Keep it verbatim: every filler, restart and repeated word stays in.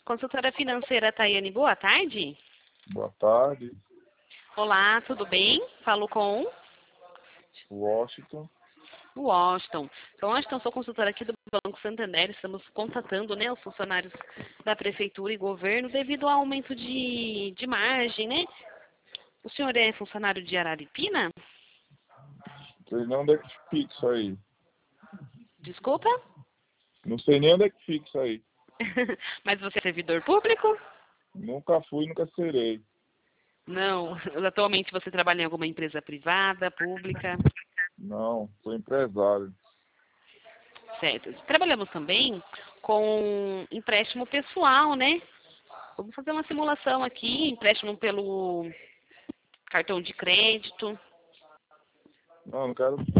Consultora financeira Tayane, boa tarde. Boa tarde, Olá, tudo bem? Falo com Washington. o Washington. Então, Washington, sou consultora aqui do Banco Santander. Estamos contatando, né, os funcionários da Prefeitura e Governo devido ao aumento de, de margem, né? O senhor é funcionário de Araripina? Não sei nem onde é que fica isso aí. Desculpa? Não sei nem onde é que fica isso aí. Mas você é servidor público? Nunca fui, nunca serei. Não. Atualmente você trabalha em alguma empresa privada, pública? Não, sou empresário. Certo. Trabalhamos também com empréstimo pessoal, né? Vamos fazer uma simulação aqui, empréstimo pelo cartão de crédito. Não, não quero